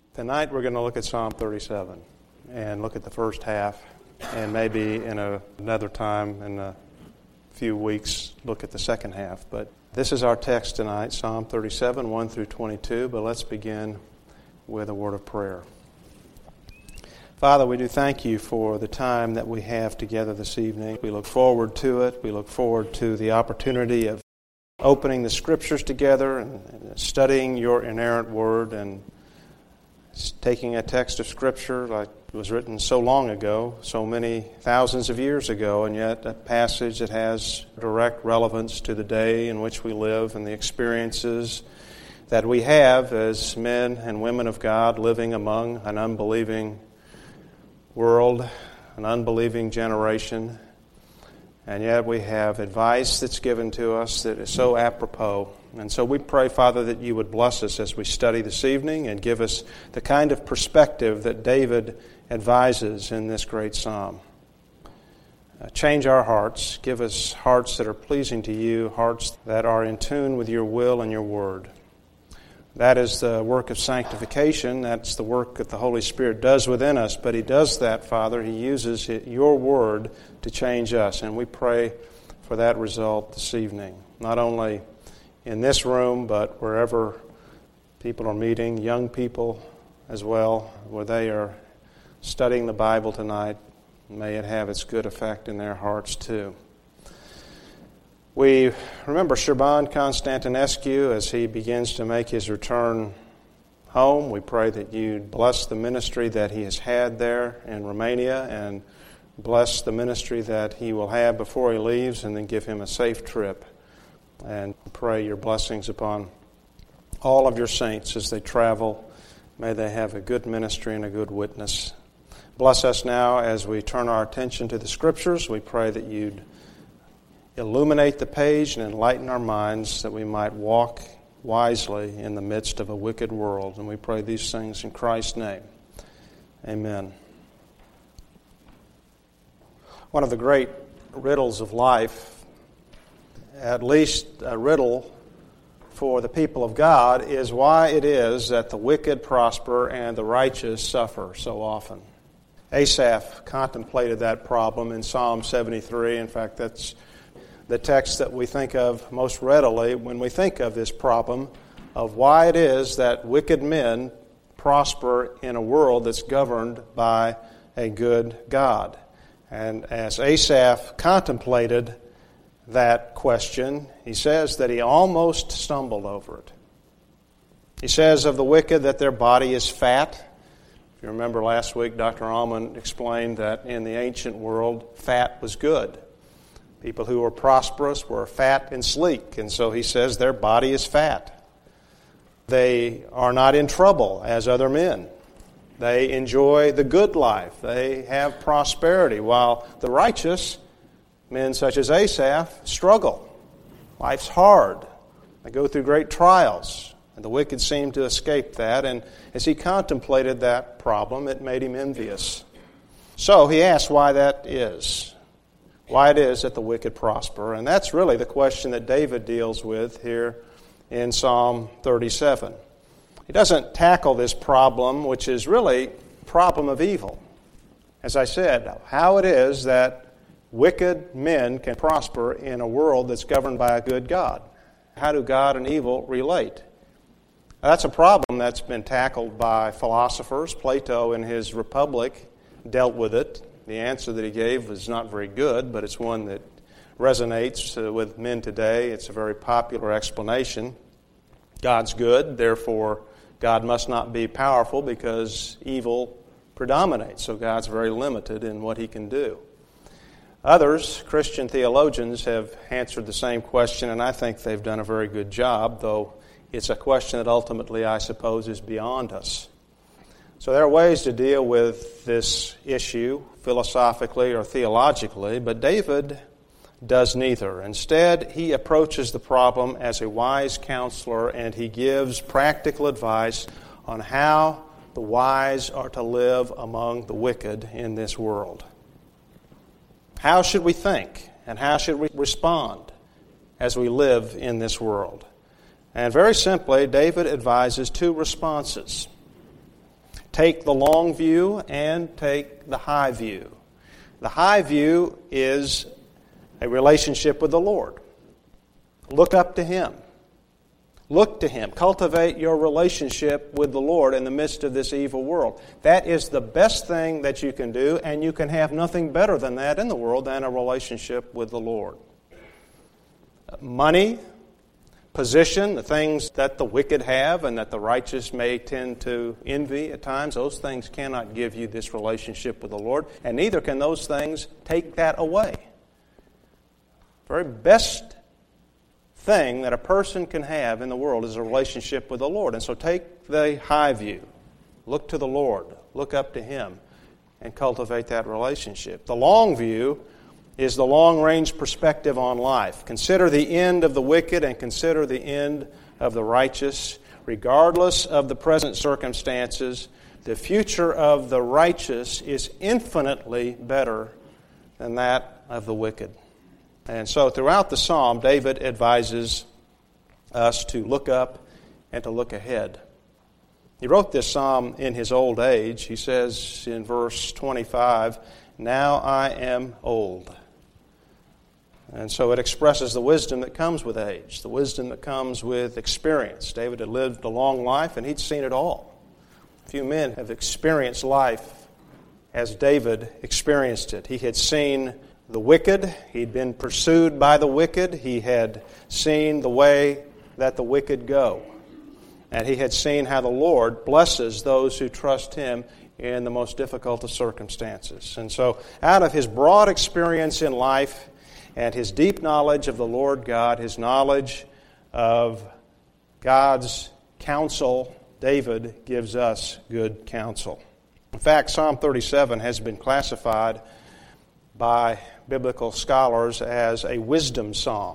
Tonight we're going to look at Psalm 37 and look at the first half, and maybe in another time in a few weeks look at the second half. But this is our text tonight, Psalm 37, 1 through 22. But let's begin with a word of prayer. Father, we do thank you for the time that we have together this evening. We look forward to it. We look forward to the opportunity of opening the Scriptures together and studying your inerrant word and taking a text of Scripture like it was written so long ago, so many thousands of years ago, and yet a passage that has direct relevance to the day in which we live and the experiences that we have as men and women of God living among an unbelieving world, an unbelieving generation. And yet we have advice that's given to us that is so apropos. And so we pray, Father, that you would bless us as we study this evening and give us the kind of perspective that David advises in this great psalm. Change our hearts. Give us hearts that are pleasing to you, hearts that are in tune with your will and your word. That is the work of sanctification. That's the work that the Holy Spirit does within us. But He does that, Father. He uses your word to change us. And we pray for that result this evening. Not only in this room, but wherever people are meeting, young people as well, where they are studying the Bible tonight. May it have its good effect in their hearts too. We remember Shaban Constantinescu as he begins to make his return home. We pray that you bless the ministry that he has had there in Romania and bless the ministry that he will have before he leaves, and then give him a safe trip. And pray your blessings upon all of your saints as they travel. May they have a good ministry and a good witness. Bless us now as we turn our attention to the Scriptures. We pray that you'd illuminate the page and enlighten our minds that we might walk wisely in the midst of a wicked world. And we pray these things in Christ's name. Amen. One of the great riddles of life, at least a riddle for the people of God, is why it is that the wicked prosper and the righteous suffer so often. Asaph contemplated that problem in Psalm 73. In fact, that's the text that we think of most readily when we think of this problem of why it is that wicked men prosper in a world that's governed by a good God. And as Asaph contemplated that question, he says that he almost stumbled over it. He says of the wicked that their body is fat. If you remember last week, Dr. Allman explained that in the ancient world, fat was good. People who were prosperous were fat and sleek, and so he says their body is fat. They are not in trouble as other men. They enjoy the good life. They have prosperity, while the righteous, men such as Asaph, struggle. Life's hard. They go through great trials, and the wicked seem to escape that, and as he contemplated that problem, it made him envious. So he asked why that is. Why it is that the wicked prosper. And that's really the question that David deals with here in Psalm 37. He doesn't tackle this problem, which is really a problem of evil. As I said, how it is that wicked men can prosper in a world that's governed by a good God. How do God and evil relate? That's a problem that's been tackled by philosophers. Plato in his Republic dealt with it. The answer that he gave was not very good, but it's one that resonates with men today. It's a very popular explanation. God's good, therefore God must not be powerful because evil predominates. So God's very limited in what He can do. Others, Christian theologians, have answered the same question, and I think they've done a very good job, though it's a question that ultimately, I suppose, is beyond us. So there are ways to deal with this issue, philosophically or theologically, but David does neither. Instead, he approaches the problem as a wise counselor, and he gives practical advice on how the wise are to live among the wicked in this world. How should we think, and how should we respond as we live in this world? And very simply, David advises two responses. take the long view and take the high view. The high view is a relationship with the Lord. Look up to Him. Look to Him. Cultivate your relationship with the Lord in the midst of this evil world. That is the best thing that you can do, and you can have nothing better than that in the world than a relationship with the Lord. Money, position, the things that the wicked have and that the righteous may tend to envy at times, those things cannot give you this relationship with the Lord, and neither can those things take that away. The very best thing that a person can have in the world is a relationship with the Lord. And so take the high view. Look to the Lord. Look up to Him and cultivate that relationship. The long view is the long-range perspective on life. Consider the end of the wicked and consider the end of the righteous. Regardless of the present circumstances, the future of the righteous is infinitely better than that of the wicked. And so throughout the psalm, David advises us to look up and to look ahead. He wrote this psalm in his old age. He says in verse 25, "Now I am old." And so it expresses the wisdom that comes with age, the wisdom that comes with experience. David had lived a long life, and he'd seen it all. Few men have experienced life as David experienced it. He had seen the wicked. He'd been pursued by the wicked. He had seen the way that the wicked go. And he had seen how the Lord blesses those who trust Him in the most difficult of circumstances. And so out of his broad experience in life and his deep knowledge of the Lord God, his knowledge of God's counsel, David gives us good counsel. In fact, Psalm 37 has been classified by biblical scholars as a wisdom psalm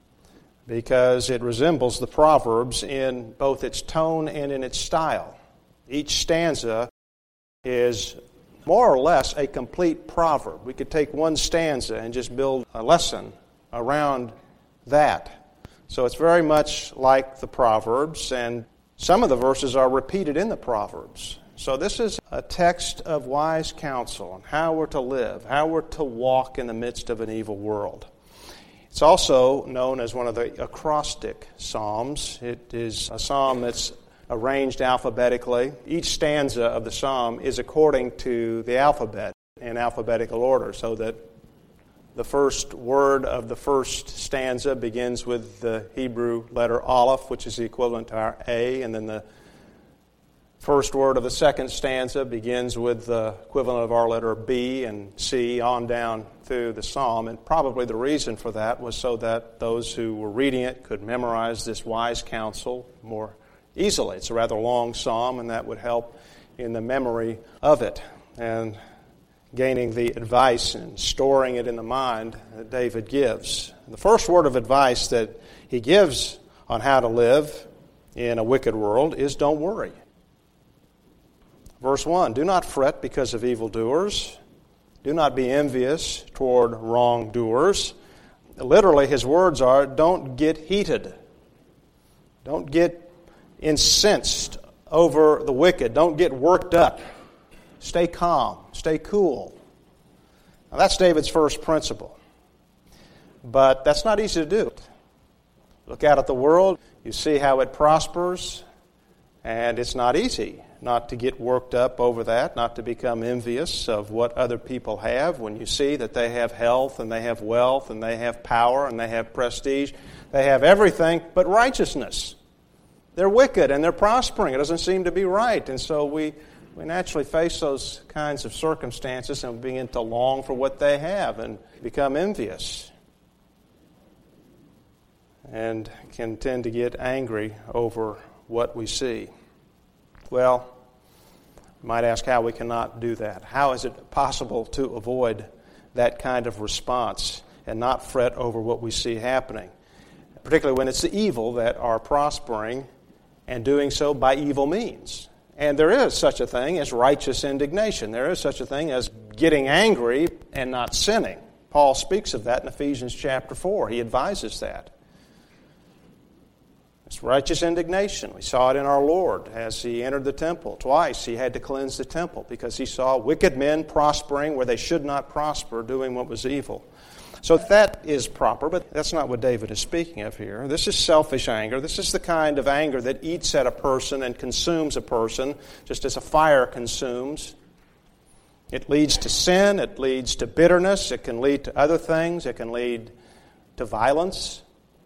because it resembles the Proverbs in both its tone and in its style. Each stanza is more or less a complete proverb. We could take one stanza and just build a lesson around that. So it's very much like the Proverbs, and some of the verses are repeated in the Proverbs. So this is a text of wise counsel on how we're to live, how we're to walk in the midst of an evil world. It's also known as one of the acrostic psalms. It is a psalm that's arranged alphabetically. Each stanza of the psalm is according to the alphabet in alphabetical order, so that the first word of the first stanza begins with the Hebrew letter Aleph, which is the equivalent to our A, and then the first word of the second stanza begins with the equivalent of our letter B and C on down through the psalm. And probably the reason for that was so that those who were reading it could memorize this wise counsel more easily. It's a rather long psalm, and that would help in the memory of it and gaining the advice and storing it in the mind that David gives. The first word of advice that he gives on how to live in a wicked world is don't worry. Verse 1, do not fret because of evildoers. Do not be envious toward wrongdoers. Literally, his words are, don't get heated. Don't get incensed over the wicked. Don't get worked up. Stay calm. Stay cool. Now, that's David's first principle. But that's not easy to do. Look out at the world. You see how it prospers. And it's not easy not to get worked up over that, not to become envious of what other people have. When you see that they have health and they have wealth and they have power and they have prestige, they have everything but righteousness. They're wicked and they're prospering. It doesn't seem to be right. And so we naturally face those kinds of circumstances and begin to long for what they have and become envious. And can tend to get angry over what we see. Well, you might ask how we cannot do that. How is it possible to avoid that kind of response and not fret over what we see happening, particularly when it's the evil that are prospering and doing so by evil means? And there is such a thing as righteous indignation. There is such a thing as getting angry and not sinning. Paul speaks of that in Ephesians chapter 4. He advises that. It's righteous indignation. We saw it in our Lord as He entered the temple. Twice He had to cleanse the temple because He saw wicked men prospering where they should not prosper, doing what was evil. So that is proper, but that's not what David is speaking of here. This is selfish anger. This is the kind of anger that eats at a person and consumes a person, just as a fire consumes. It leads to sin. It leads to bitterness. It can lead to other things. It can lead to violence.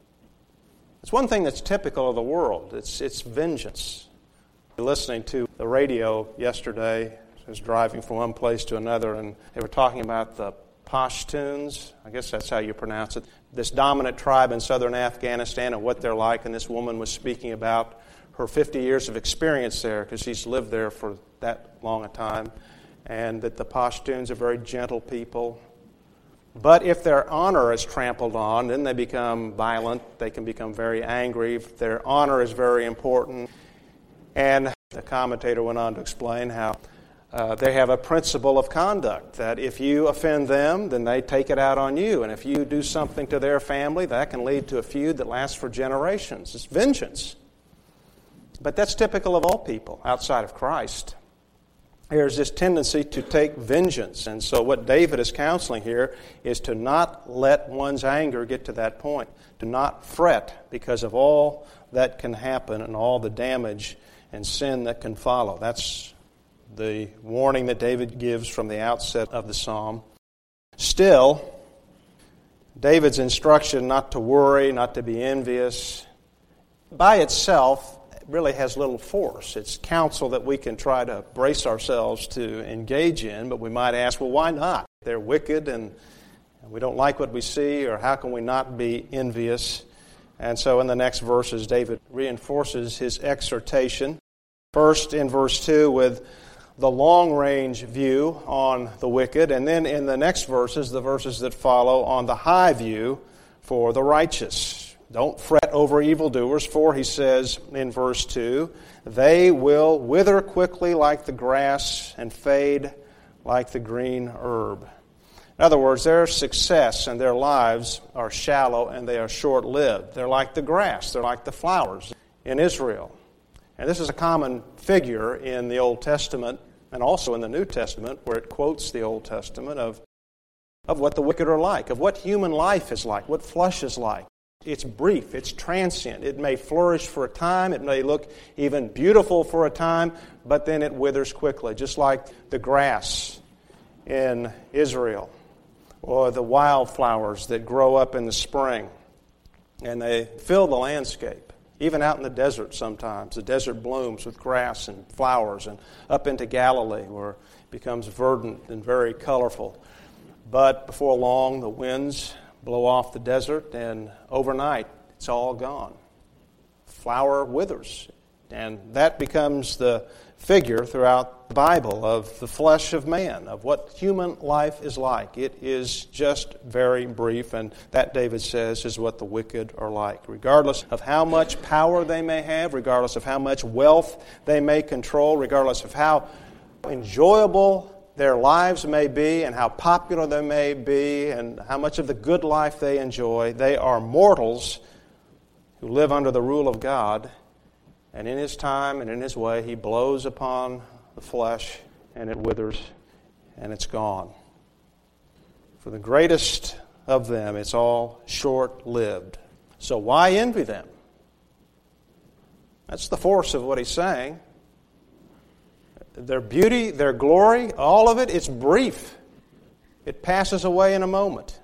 It's one thing that's typical of the world. It's vengeance. Listening to the radio yesterday, I was driving from one place to another, and they were talking about the Pashtuns, I guess that's how you pronounce it, this dominant tribe in southern Afghanistan and what they're like. And this woman was speaking about her 50 years of experience there because she's lived there for that long a time, and that the Pashtuns are very gentle people. But if their honor is trampled on, then they become violent. They can become very angry. Their honor is very important. And the commentator went on to explain how they have a principle of conduct, that if you offend them, then they take it out on you. And if you do something to their family, that can lead to a feud that lasts for generations. It's vengeance. But that's typical of all people outside of Christ. There's this tendency to take vengeance. And so what David is counseling here is to not let one's anger get to that point. To not fret because of all that can happen and all the damage and sin that can follow. That's the warning that David gives from the outset of the psalm. Still, David's instruction not to worry, not to be envious, by itself really has little force. It's counsel that we can try to brace ourselves to engage in, but we might ask, well, why not? They're wicked and we don't like what we see, or how can we not be envious? And so in the next verses, David reinforces his exhortation. First in verse 2 with the long-range view on the wicked, and then in the next verses, the verses that follow, on the high view for the righteous. Don't fret over evildoers, for he says in verse 2, they will wither quickly like the grass and fade like the green herb. In other words, their success and their lives are shallow and they are short-lived. They're like the grass, they're like the flowers in Israel. And this is a common figure in the Old Testament and also in the New Testament, where it quotes the Old Testament of what the wicked are like, of what human life is like, what flesh is like. It's brief, it's transient. It may flourish for a time, it may look even beautiful for a time, but then it withers quickly, just like the grass in Israel, or the wildflowers that grow up in the spring, and they fill the landscape. Even out in the desert sometimes, the desert blooms with grass and flowers, and up into Galilee where it becomes verdant and very colorful. But before long, the winds blow off the desert, and overnight, it's all gone. Flower withers, and that becomes the figure throughout the Bible of the flesh of man, of what human life is like. It is just very brief, and that, David says, is what the wicked are like. Regardless of how much power they may have, regardless of how much wealth they may control, regardless of how enjoyable their lives may be and how popular they may be and how much of the good life they enjoy, they are mortals who live under the rule of God. And in His time and in His way, He blows upon the flesh, and it withers, and it's gone. For the greatest of them, it's all short-lived. So why envy them? That's the force of what he's saying. Their beauty, their glory, all of it, it's brief. It passes away in a moment.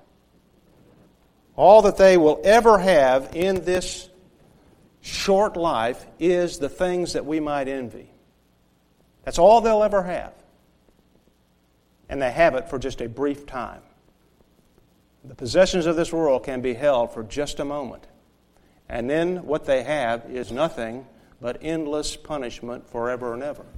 All that they will ever have in this short life is the things that we might envy. That's all they'll ever have. And they have it for just a brief time. The possessions of this world can be held for just a moment. And then what they have is nothing but endless punishment forever and ever.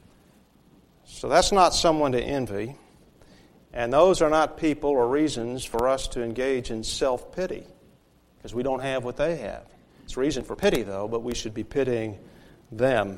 So that's not someone to envy. And those are not people or reasons for us to engage in self-pity, because we don't have what they have. It's a reason for pity, though, but we should be pitying them,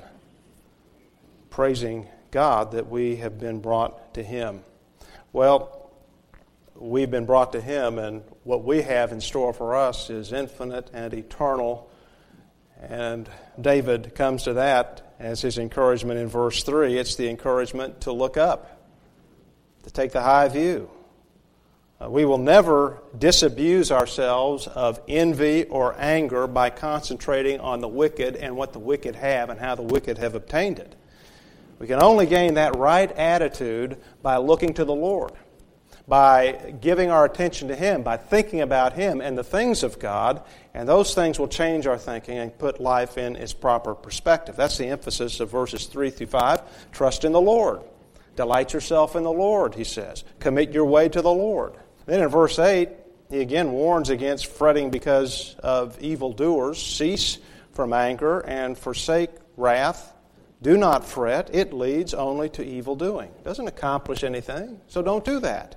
praising God that we have been brought to Him. Well, we've been brought to Him, and what we have in store for us is infinite and eternal And David comes to that as his encouragement in verse 3. It's the encouragement to look up, to take the high view. We will never disabuse ourselves of envy or anger by concentrating on the wicked and what the wicked have and how the wicked have obtained it. We can only gain that right attitude by looking to the Lord, by giving our attention to Him, by thinking about Him and the things of God, and those things will change our thinking and put life in its proper perspective. That's the emphasis of verses 3 through 5. Trust in the Lord. Delight yourself in the Lord, he says. Commit your way to the Lord. Then in verse 8, he again warns against fretting because of evildoers. Cease from anger and forsake wrath. Do not fret. It leads only to evil doing. It doesn't accomplish anything, so don't do that.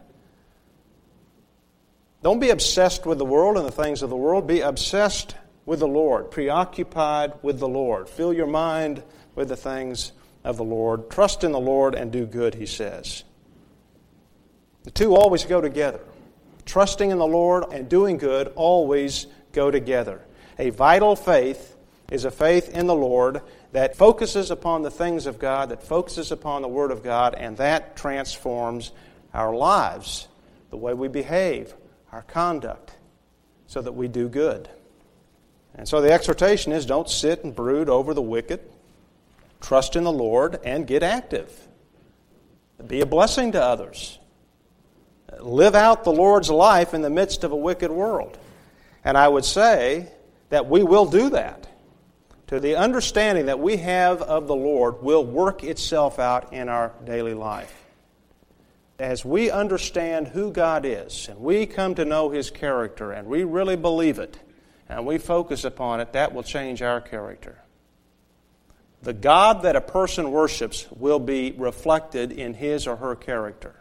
Don't be obsessed with the world and the things of the world. Be obsessed with the Lord, preoccupied with the Lord. Fill your mind with the things of the Lord. Trust in the Lord and do good, he says. The two always go together. Trusting in the Lord and doing good always go together. A vital faith is a faith in the Lord that focuses upon the things of God, that focuses upon the Word of God, and that transforms our lives, the way we behave, our conduct, so that we do good. And so the exhortation is, don't sit and brood over the wicked. Trust in the Lord and get active. Be a blessing to others. Live out the Lord's life in the midst of a wicked world. And I would say that we will do that. To the understanding that we have of the Lord will work itself out in our daily life. As we understand who God is, and we come to know His character, and we really believe it, and we focus upon it, that will change our character. The God that a person worships will be reflected in his or her character.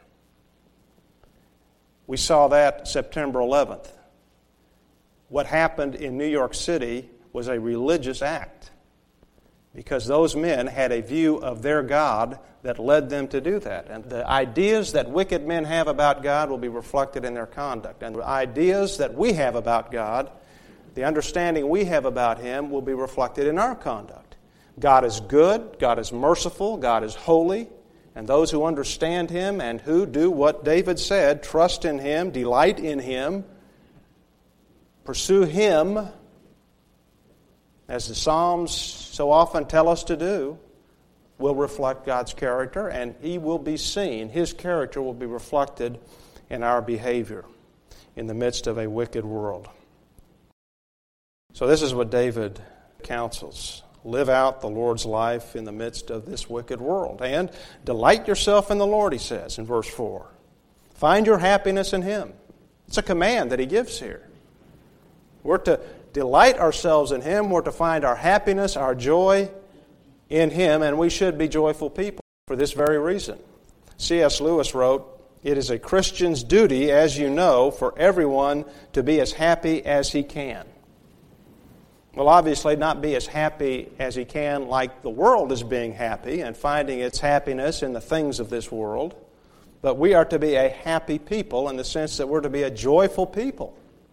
We saw that September 11th. What happened in New York City was a religious act because those men had a view of their God that led them to do that. And the ideas that wicked men have about God will be reflected in their conduct. And the ideas that we have about God, the understanding we have about Him, will be reflected in our conduct. God is good, God is merciful, God is holy, and those who understand Him and who do what David said, trust in Him, delight in Him, pursue Him, as the Psalms so often tell us to do, will reflect God's character, and He will be seen. His character will be reflected in our behavior in the midst of a wicked world. So this is what David counsels. Live out the Lord's life in the midst of this wicked world. And delight yourself in the Lord, he says in verse 4. Find your happiness in Him. It's a command that he gives here. We're to delight ourselves in Him. We're to find our happiness, our joy in Him, and we should be joyful people for this very reason. C.S. Lewis wrote, "It is a Christian's duty, as you know, for everyone to be as happy as he can." Well, obviously not be as happy as he can like the world is being happy and finding its happiness in the things of this world, but we are to be a happy people in the sense that we're to be a joyful people.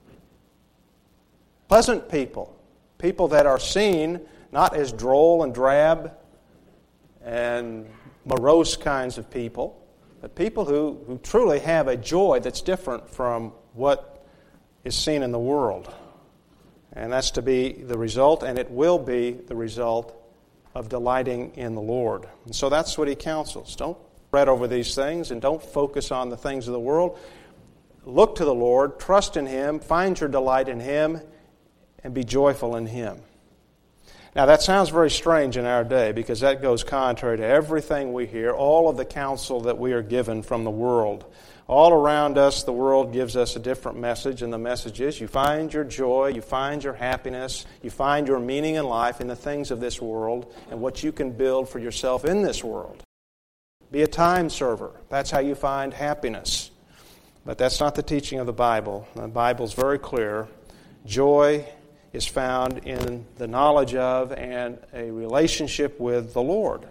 Pleasant people. People that are seen not as droll and drab and morose kinds of people, but people who truly have a joy that's different from what is seen in the world. And that's to be the result, and it will be the result of delighting in the Lord. And so that's what he counsels. Don't fret over these things and don't focus on the things of the world. Look to the Lord, trust in Him, find your delight in Him, and be joyful in Him. Now that sounds very strange in our day because that goes contrary to everything we hear, all of the counsel that we are given from the world. All around us, the world gives us a different message, and the message is you find your joy, you find your happiness, you find your meaning in life in the things of this world and what you can build for yourself in this world. Be a time server. That's how you find happiness. But that's not the teaching of the Bible. The Bible's very clear. Joy is found in the knowledge of and a relationship with the Lord.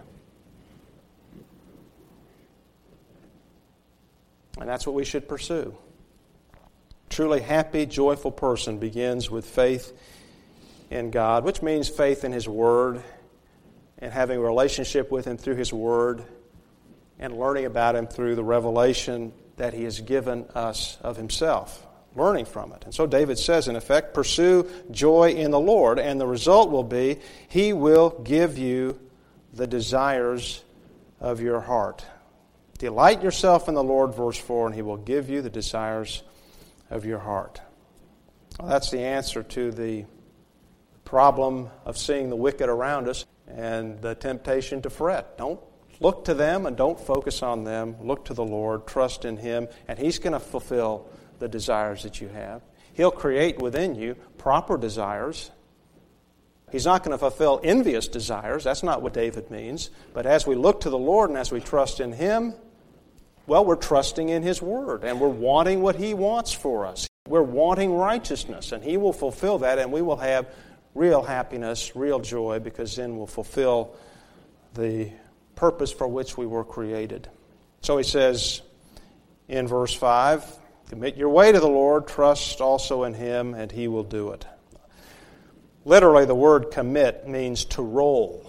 And that's what we should pursue. Truly happy, joyful person begins with faith in God, which means faith in His Word and having a relationship with Him through His Word and learning about Him through the revelation that He has given us of Himself, learning from it. And so David says, in effect, pursue joy in the Lord, and the result will be He will give you the desires of your heart. Delight yourself in the Lord, verse 4, and He will give you the desires of your heart. Well, that's the answer to the problem of seeing the wicked around us and the temptation to fret. Don't look to them and don't focus on them. Look to the Lord, trust in Him, and He's going to fulfill the desires that you have. He'll create within you proper desires. He's not going to fulfill envious desires. That's not what David means. But as we look to the Lord and as we trust in Him, well, we're trusting in His Word, and we're wanting what He wants for us. We're wanting righteousness, and He will fulfill that, and we will have real happiness, real joy, because then we'll fulfill the purpose for which we were created. So he says in verse 5, commit your way to the Lord, trust also in Him, and He will do it. Literally, the word commit means to roll.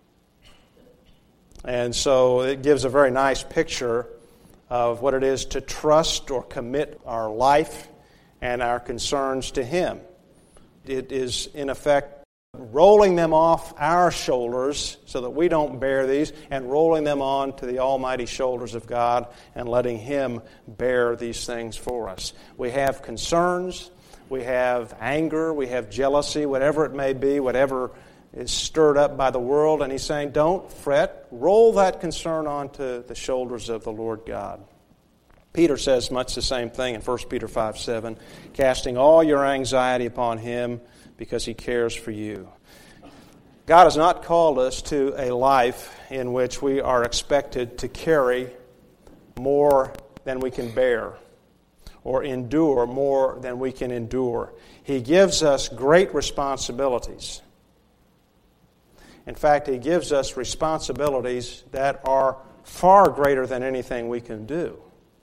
And so it gives a very nice picture of what it is to trust or commit our life and our concerns to Him. It is, in effect, rolling them off our shoulders so that we don't bear these, and rolling them on to the almighty shoulders of God and letting Him bear these things for us. We have concerns, we have anger, we have jealousy, whatever it may be, whatever is stirred up by the world, and He's saying, don't fret, roll that concern onto the shoulders of the Lord God. Peter says much the same thing in 1 Peter 5:7, casting all your anxiety upon Him because He cares for you. God has not called us to a life in which we are expected to carry more than we can bear or endure more than we can endure. He gives us great responsibilities. In fact, He gives us responsibilities that are far greater than anything we can do.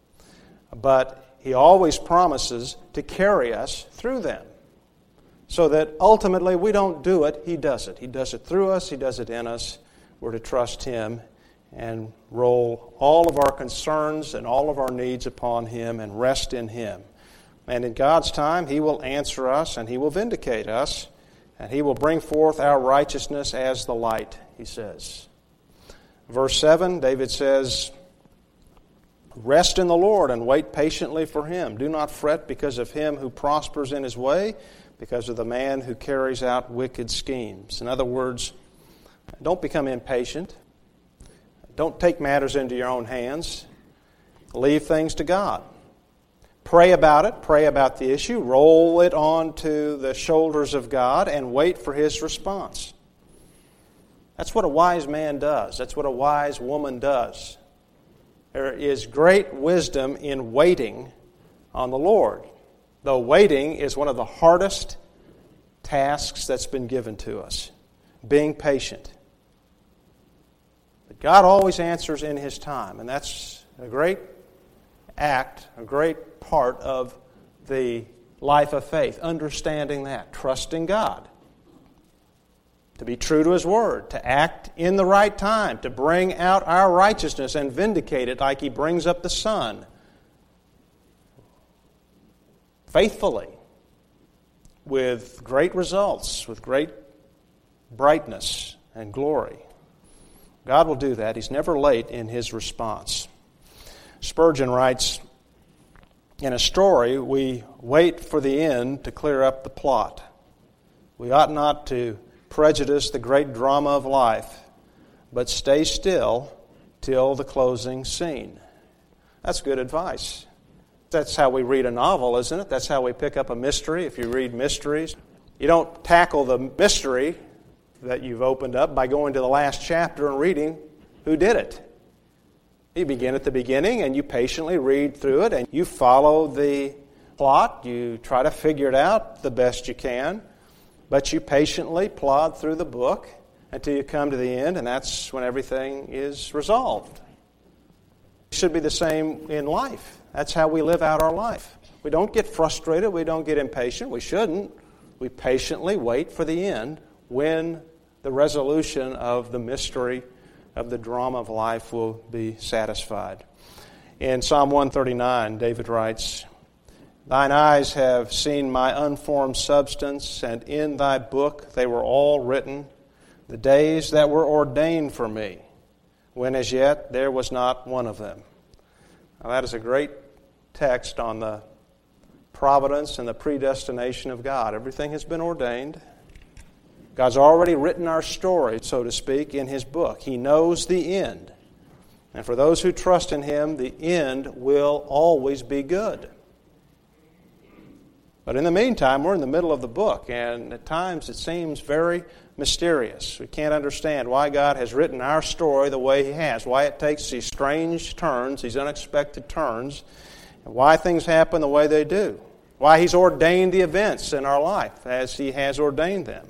But He always promises to carry us through them, so that ultimately we don't do it, He does it. He does it through us, He does it in us. We're to trust Him and roll all of our concerns and all of our needs upon Him and rest in Him. And in God's time, He will answer us and He will vindicate us, and He will bring forth our righteousness as the light, he says. Verse 7, David says, rest in the Lord and wait patiently for Him. Do not fret because of him who prospers in his way, because of the man who carries out wicked schemes. In other words, don't become impatient. Don't take matters into your own hands. Leave things to God. Pray about it. Pray about the issue. Roll it onto the shoulders of God and wait for His response. That's what a wise man does. That's what a wise woman does. There is great wisdom in waiting on the Lord, though waiting is one of the hardest tasks that's been given to us, being patient. But God always answers in His time, and that's a great act, a great part of the life of faith, understanding that, trusting God, to be true to His Word, to act in the right time, to bring out our righteousness and vindicate it like He brings up the sun, faithfully, with great results, with great brightness and glory. God will do that. He's never late in His response. Spurgeon writes, in a story, we wait for the end to clear up the plot. We ought not to prejudice the great drama of life, but stay still till the closing scene. That's good advice. That's how we read a novel, isn't it? That's how we pick up a mystery. If you read mysteries, you don't tackle the mystery that you've opened up by going to the last chapter and reading who did it. You begin at the beginning and you patiently read through it and you follow the plot. You try to figure it out the best you can. But you patiently plod through the book until you come to the end, and that's when everything is resolved. It should be the same in life. That's how we live out our life. We don't get frustrated. We don't get impatient. We shouldn't. we patiently wait for the end when the resolution of the mystery of the drama of life will be satisfied. In Psalm 139, David writes, "Thine eyes have seen my unformed substance, and in thy book they were all written, the days that were ordained for me, when as yet there was not one of them." Now that is a great text on the providence and the predestination of God. Everything has been ordained. God's already written our story, so to speak, in His book. He knows the end. And for those who trust in Him, the end will always be good. But in the meantime, we're in the middle of the book, and at times it seems very mysterious. We can't understand why God has written our story the way He has, why it takes these strange turns, these unexpected turns, and why things happen the way they do, why He's ordained the events in our life as He has ordained them.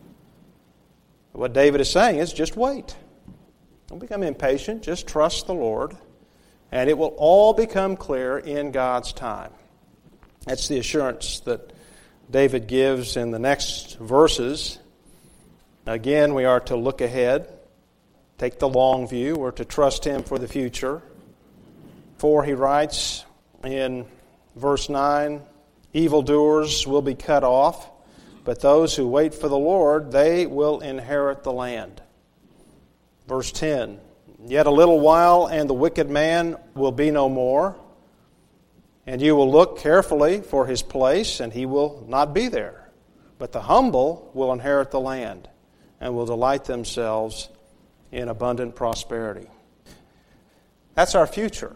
What David is saying is just wait. Don't become impatient. Just trust the Lord, and it will all become clear in God's time. That's the assurance that David gives in the next verses. Again, we are to look ahead, take the long view. We're to trust Him for the future. For he writes in verse 9, "Evildoers will be cut off, but those who wait for the Lord, they will inherit the land." Verse 10, "Yet a little while, and the wicked man will be no more. And you will look carefully for his place, and he will not be there. But the humble will inherit the land, and will delight themselves in abundant prosperity." That's our future.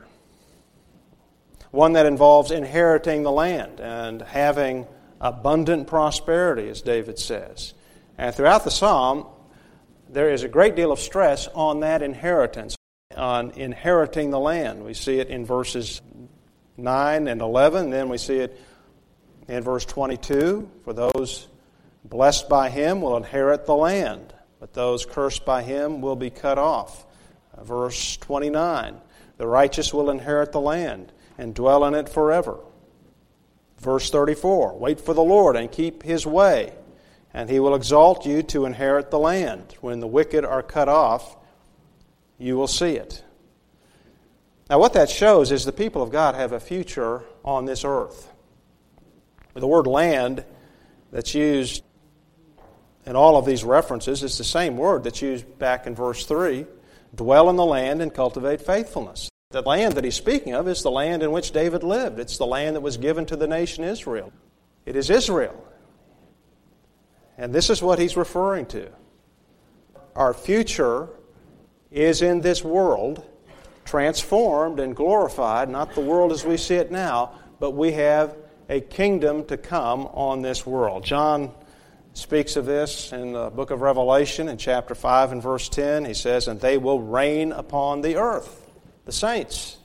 One that involves inheriting the land and having abundant prosperity, as David says. And throughout the psalm, there is a great deal of stress on that inheritance, on inheriting the land. We see it in verses 9 and 11, then we see it in verse 22. "For those blessed by Him will inherit the land, but those cursed by Him will be cut off." Verse 29, "The righteous will inherit the land and dwell in it forever." Verse 34, "Wait for the Lord and keep His way, and He will exalt you to inherit the land. When the wicked are cut off, you will see it." Now what that shows is the people of God have a future on this earth. The word land that's used in all of these references is the same word that's used back in verse 3, "Dwell in the land and cultivate faithfulness." The land that he's speaking of is the land in which David lived. It's the land that was given to the nation Israel. It is Israel. And this is what he's referring to. Our future is in this world, transformed and glorified, not the world as we see it now, but we have a kingdom to come on this world. John speaks of this in the book of Revelation in chapter 5 and verse 10. He says, "And they will reign upon the earth," the saints.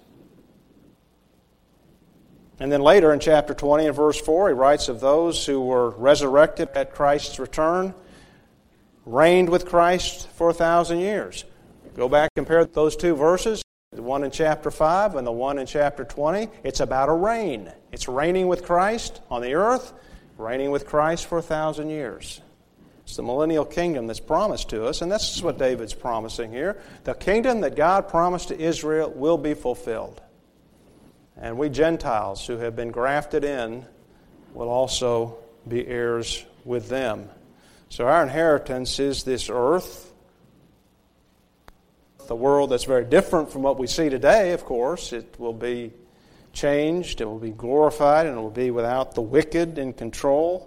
And then later in chapter 20 and verse 4, he writes of those who were resurrected at Christ's return, reigned with Christ for 1,000 years. Go back and compare those two verses, the one in chapter 5 and the one in chapter 20. It's about a reign. It's reigning with Christ on the earth, reigning with Christ for 1,000 years. It's the millennial kingdom that's promised to us, and this is what David's promising here. The kingdom that God promised to Israel will be fulfilled. And we Gentiles who have been grafted in will also be heirs with them. So our inheritance is this earth, the world that's very different from what we see today, of course. It will be changed, it will be glorified, and it will be without the wicked in control.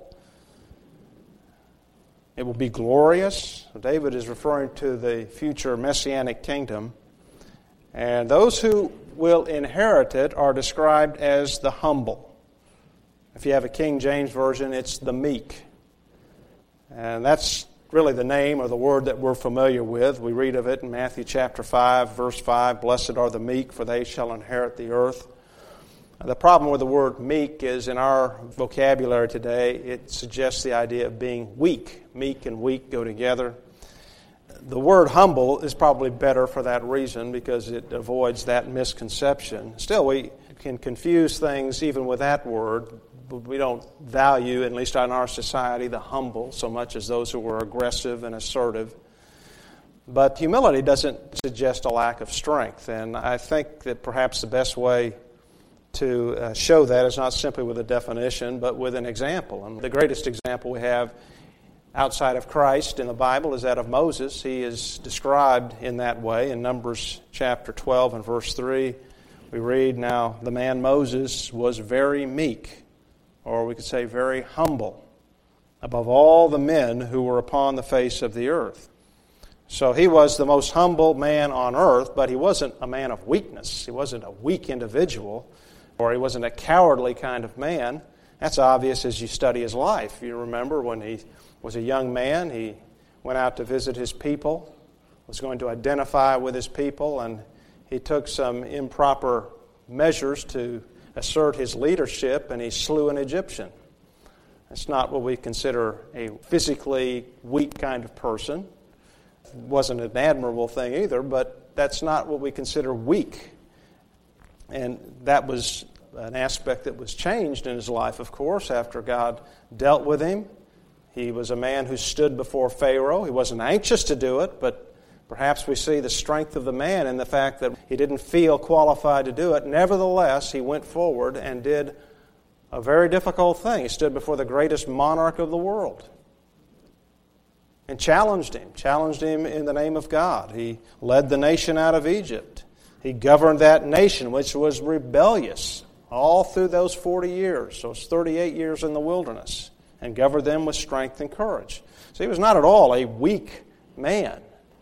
It will be glorious. David is referring to the future messianic kingdom. And those who will inherit it are described as the humble. If you have a King James Version, it's the meek. And that's really the name or the word that we're familiar with. We read of it in Matthew chapter 5, verse 5, "Blessed are the meek, for they shall inherit the earth." The problem with the word meek is in our vocabulary today, it suggests the idea of being weak. Meek and weak go together. The word humble is probably better for that reason because it avoids that misconception. Still, we can confuse things even with that word. We don't value, at least in our society, the humble so much as those who are aggressive and assertive. But humility doesn't suggest a lack of strength, and I think that perhaps the best way to show that is not simply with a definition, but with an example. And the greatest example we have outside of Christ in the Bible is that of Moses. He is described in that way in Numbers chapter 12 and verse 3. We read, "Now the man Moses was very meek," or we could say very humble, "above all the men who were upon the face of the earth." So he was the most humble man on earth, but he wasn't a man of weakness. He wasn't a weak individual, or he wasn't a cowardly kind of man. That's obvious as you study his life. You remember when he was a young man, he went out to visit his people, was going to identify with his people, and he took some improper measures to assert his leadership, and he slew an Egyptian. That's not what we consider a physically weak kind of person. It wasn't an admirable thing either, but that's not what we consider weak. And that was an aspect that was changed in his life, of course, after God dealt with him. He was a man who stood before Pharaoh. He wasn't anxious to do it, but perhaps we see the strength of the man in the fact that he didn't feel qualified to do it. Nevertheless, he went forward and did a very difficult thing. He stood before the greatest monarch of the world and challenged him in the name of God. He led the nation out of Egypt. He governed that nation, which was rebellious all through those 40 years, those 38 years in the wilderness, and governed them with strength and courage. So he was not at all a weak man,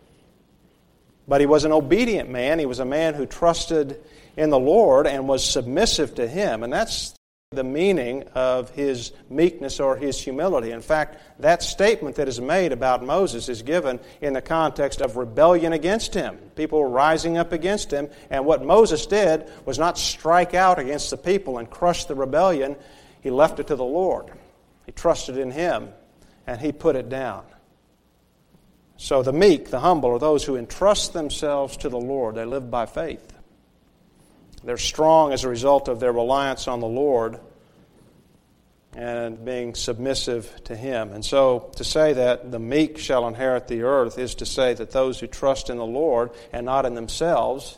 but he was an obedient man. He was a man who trusted in the Lord and was submissive to Him, and that's the meaning of his meekness or his humility. In fact, that statement that is made about Moses is given in the context of rebellion against him. People were rising up against him, and what Moses did was not strike out against the people and crush the rebellion. He left it to the Lord. He trusted in Him, and He put it down. So the meek, the humble, are those who entrust themselves to the Lord. They live by faith. They're strong as a result of their reliance on the Lord and being submissive to Him. And so to say that the meek shall inherit the earth is to say that those who trust in the Lord and not in themselves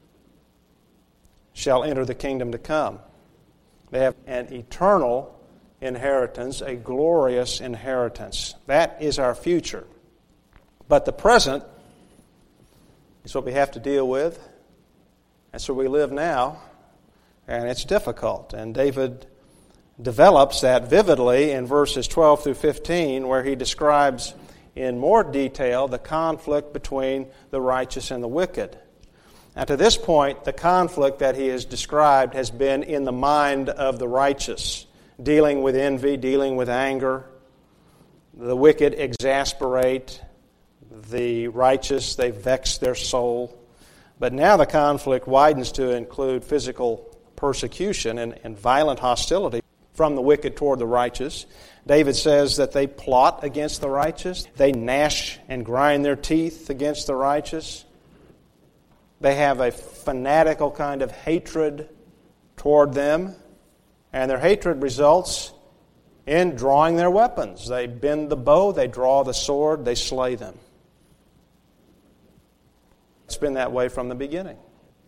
shall enter the kingdom to come. They have an eternal inheritance, a glorious inheritance. That is our future. But the present is what we have to deal with. And so we live now, and it's difficult. And David develops that vividly in verses 12 through 15, where he describes in more detail the conflict between the righteous and the wicked. Now, to this point, the conflict that he has described has been in the mind of the righteous, dealing with envy, dealing with anger. The wicked exasperate the righteous, they vex their soul. But now the conflict widens to include physical persecution and violent hostility from the wicked toward the righteous. David says that they plot against the righteous. They gnash and grind their teeth against the righteous. They have a fanatical kind of hatred toward them. And their hatred results in drawing their weapons. They bend the bow, they draw the sword, they slay them. It's been that way from the beginning.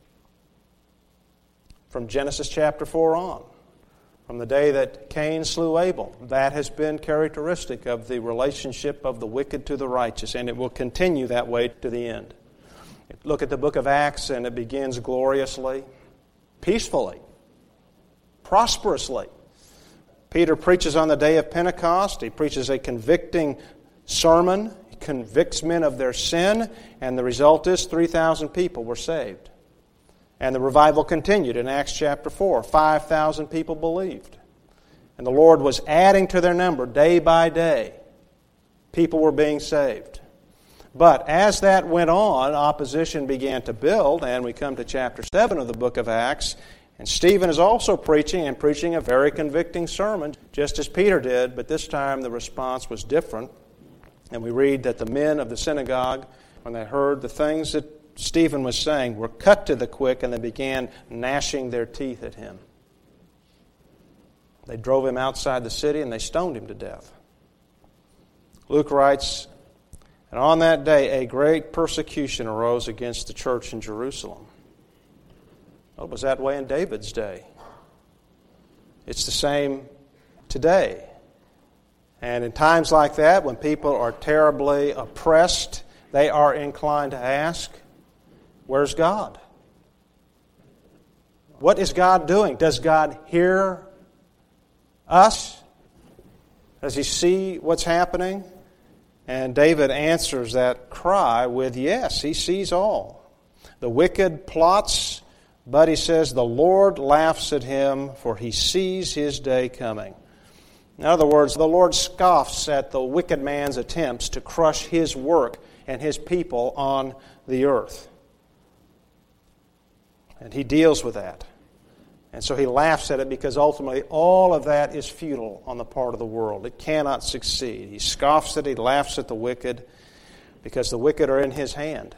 From Genesis chapter 4 on. From the day that Cain slew Abel. That has been characteristic of the relationship of the wicked to the righteous, and it will continue that way to the end. Look at the book of Acts, and it begins gloriously, peacefully, prosperously. Peter preaches on the day of Pentecost. He preaches a convicting sermon. Convicts men of their sin, and the result is 3,000 people were saved. And the revival continued in Acts chapter 4. 5,000 people believed. And the Lord was adding to their number day by day. People were being saved. But as that went on, opposition began to build, and we come to chapter 7 of the book of Acts, and Stephen is also preaching a very convicting sermon, just as Peter did, but this time the response was different. And we read that the men of the synagogue when they heard the things that Stephen was saying, were cut to the quick, and they began gnashing their teeth at him. They drove him outside the city and they stoned him to death. Luke writes, and on that day a great persecution arose against the church in Jerusalem. Well, it was that way in David's day. It's the same today. And in times like that, when people are terribly oppressed, they are inclined to ask, where's God? What is God doing? Does God hear us? Does He see what's happening? And David answers that cry with yes, He sees all. The wicked plots, but he says, the Lord laughs at him, for He sees his day coming. In other words, the Lord scoffs at the wicked man's attempts to crush His work and His people on the earth. And He deals with that. And so He laughs at it because ultimately all of that is futile on the part of the world. It cannot succeed. He scoffs at it, He laughs at the wicked because the wicked are in His hand.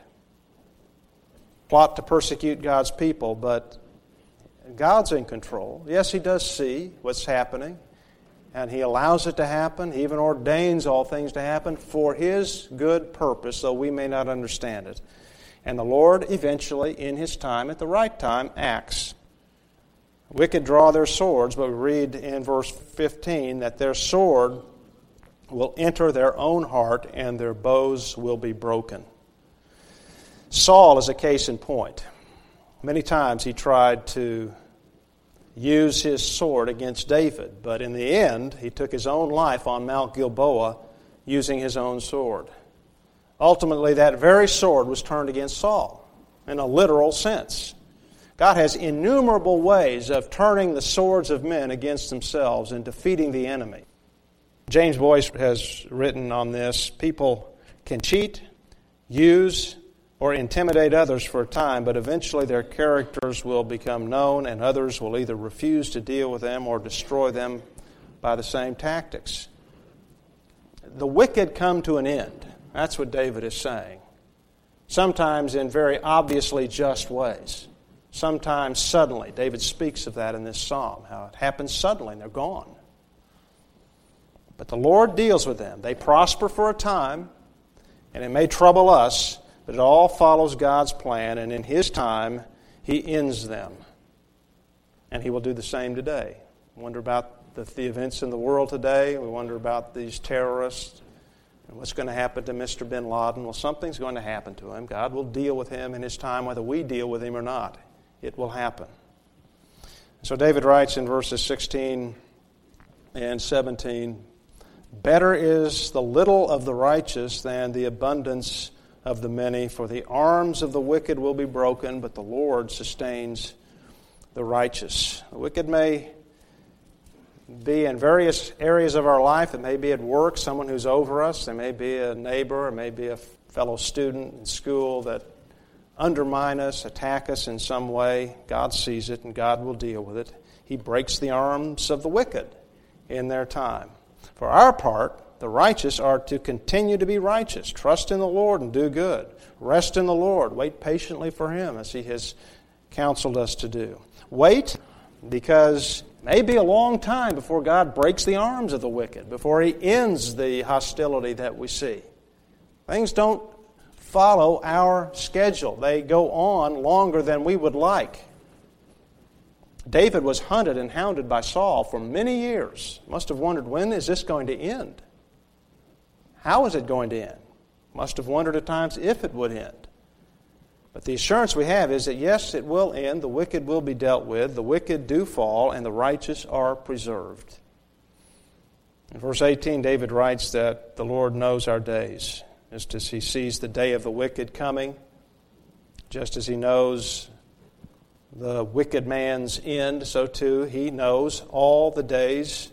Plot to persecute God's people, but God's in control. Yes, He does see what's happening, and He allows it to happen. He even ordains all things to happen for His good purpose, though we may not understand it. And the Lord eventually, in His time, at the right time, acts. The wicked draw their swords, but we read in verse 15 that their sword will enter their own heart and their bows will be broken. Saul is a case in point. Many times he tried to use his sword against David, but in the end he took his own life on Mount Gilboa using his own sword. Ultimately, that very sword was turned against Saul in a literal sense. God has innumerable ways of turning the swords of men against themselves and defeating the enemy. James Boyce has written on this, people can cheat, use, or intimidate others for a time, but eventually their characters will become known and others will either refuse to deal with them or destroy them by the same tactics. The wicked come to an end. That's what David is saying. Sometimes in very obviously just ways. Sometimes suddenly. David speaks of that in this psalm, how it happens suddenly and they're gone. But the Lord deals with them. They prosper for a time, and it may trouble us, but it all follows God's plan, and in His time, He ends them. And He will do the same today. We wonder about the events in the world today. We wonder about these terrorists and what's going to happen to Mr. bin Laden. Well, something's going to happen to him. God will deal with him in His time, whether we deal with him or not. It will happen. So David writes in verses 16 and 17, better is the little of the righteous than the abundance of the many, for the arms of the wicked will be broken, but the Lord sustains the righteous. The wicked may be in various areas of our life. It may be at work, someone who's over us. There may be a neighbor, it may be a fellow student in school that undermine us, attack us in some way. God sees it and God will deal with it. He breaks the arms of the wicked in their time. For our part, the righteous are to continue to be righteous. Trust in the Lord and do good. Rest in the Lord. Wait patiently for Him as He has counseled us to do. Wait because it may be a long time before God breaks the arms of the wicked, before He ends the hostility that we see. Things don't follow our schedule. They go on longer than we would like. David was hunted and hounded by Saul for many years. Must have wondered, when is this going to end? How is it going to end? Must have wondered at times if it would end. But the assurance we have is that yes, it will end. The wicked will be dealt with. The wicked do fall, and the righteous are preserved. In verse 18, David writes that the Lord knows our days, just as He sees the day of the wicked coming, just as He knows the wicked man's end, so too He knows all the days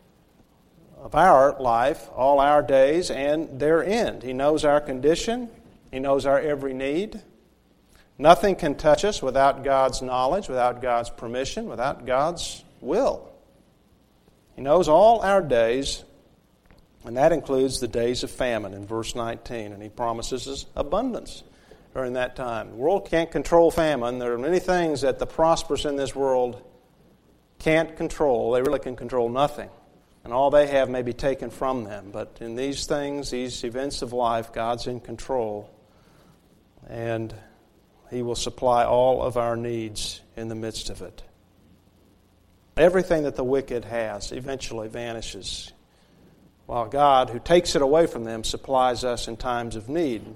of our life, all our days, and their end. He knows our condition. He knows our every need. Nothing can touch us without God's knowledge, without God's permission, without God's will. He knows all our days, And that includes the days of famine in verse 19. And he promises us abundance during that time. The world can't control famine. There are many things that the prosperous in this world can't control. They really can control nothing. And all they have may be taken from them. But in these things, these events of life, God's in control. And He will supply all of our needs in the midst of it. Everything that the wicked has eventually vanishes, while God, who takes it away from them, supplies us in times of need.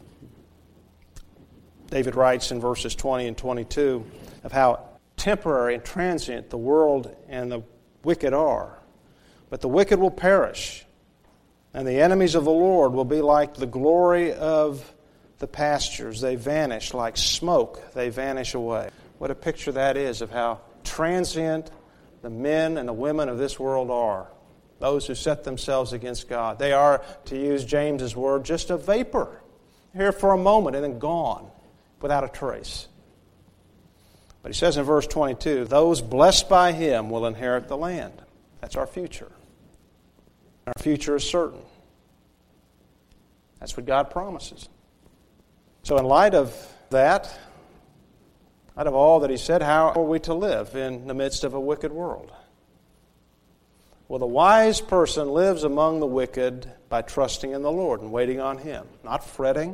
David writes in verses 20 and 22 of how temporary and transient the world and the wicked are. But the wicked will perish, and the enemies of the Lord will be like the glory of the pastures. They vanish like smoke. They vanish away. What a picture that is of how transient the men and the women of this world are. Those who set themselves against God. They are, to use James's word, just a vapor. Here for a moment and then gone without a trace. But he says in verse 22, those blessed by Him will inherit the land. That's our future. Our future is certain. That's what God promises. So in light of that, out of all that He said, how are we to live in the midst of a wicked world? Well, the wise person lives among the wicked by trusting in the Lord and waiting on Him. Not fretting,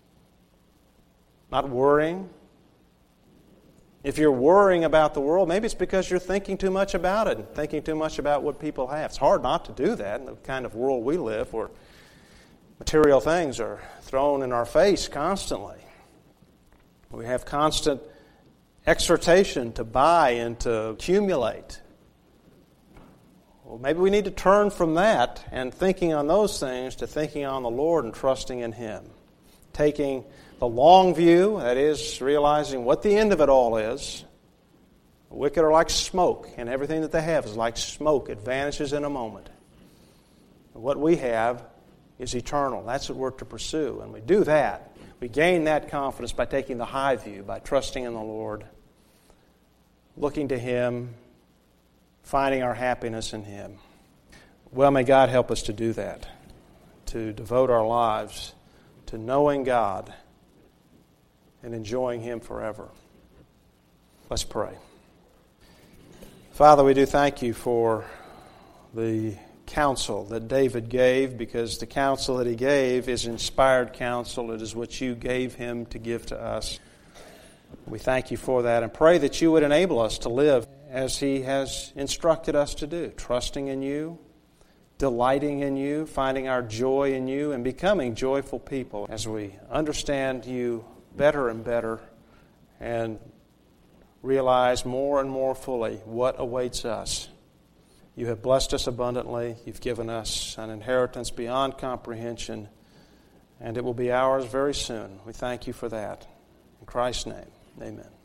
not worrying. If you're worrying about the world, maybe it's because you're thinking too much about it and thinking too much about what people have. It's hard not to do that in the kind of world we live where material things are thrown in our face constantly. We have constant exhortation to buy and to accumulate. Well, maybe we need to turn from that and thinking on those things to thinking on the Lord and trusting in Him. Taking the long view, that is, realizing what the end of it all is. The wicked are like smoke, and everything that they have is like smoke. It vanishes in a moment. What we have is eternal. That's what we're to pursue. And we do that. We gain that confidence by taking the high view, by trusting in the Lord, looking to Him, finding our happiness in Him. Well, may God help us to do that, to devote our lives to knowing God and enjoying Him forever. Let's pray. Father, we do thank You for the counsel that David gave, because the counsel that he gave is inspired counsel. It is what You gave him to give to us. We thank You for that and pray that You would enable us to live as He has instructed us to do, trusting in You, delighting in You, finding our joy in You, and becoming joyful people as we understand You better and better and realize more and more fully what awaits us. You have blessed us abundantly. You've given us an inheritance beyond comprehension, and it will be ours very soon. We thank You for that. In Christ's name, amen.